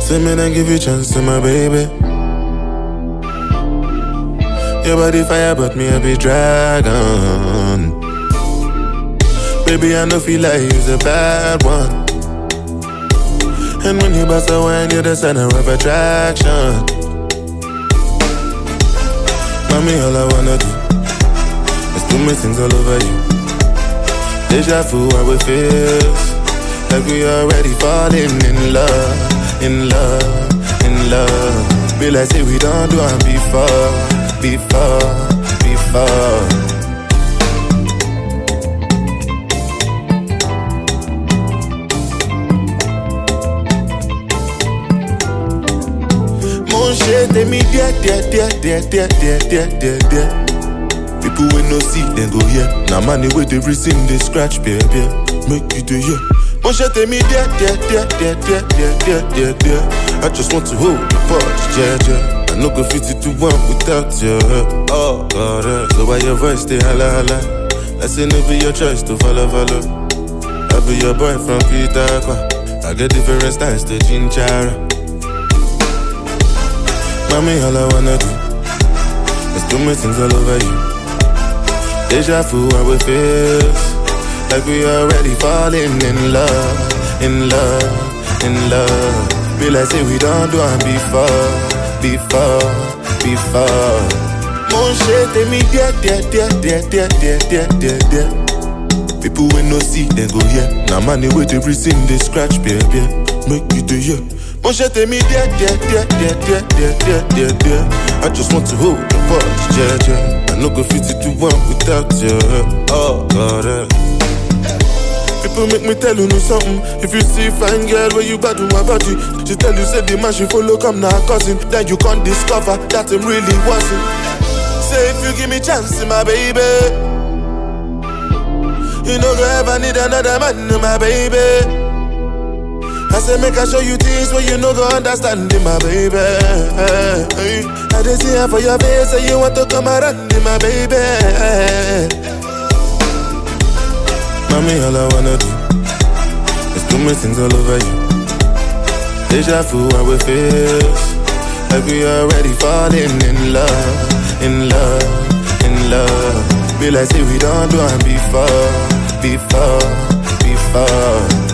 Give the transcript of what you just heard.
Say me and give you a chance to my baby. Your body fire, but me a be dragon. Baby, I know feel like you's a bad one. And when you bust a wine, you're the center of attraction. Mommy, all I wanna do is do me things all over you. Deja vu, how it feels like we already falling in love, in love, in love. Be like say we don't do it before. Mon shit, they me dear. People will no see, then go here. Now money with the reason they scratch, baby. Make you do yeah. Mon shit, they me dear. I just want to hold the punch, yeah. I no go fit it to one without you. Oh, God, so why your voice stay holla? I say no be your choice to follow. I be your boy from Peter Aqua. I get different styles to Chinchara. Mommy, all I wanna do is do me things all over you. Deja vu, how it feels like we already falling in love, in love, in love. Be like say we don't do it before. Mon shit, they me dear. People will no see, then go yeah. Now money with the reason they scratch, baby. Make you do yeah. Mon shit, they me dear. I just want to hold the punch, yeah. I no go fit it to one without you. Oh, God, People make me tell you something. If you see fine girl where you bad with my body, she tell you say the man she follow come now cousin. Then you can't discover that him really wasn't. Say if you give me chance, my baby, you no go ever need another man, my baby. I say make I show you things where you no go understand, my baby. I just see her for your face, say you want to come around, my baby. Mommy, all I wanna do is do me things all over you. Deja vu, how it feels like we already falling in love, in love, in love. Be like say we don't do it before.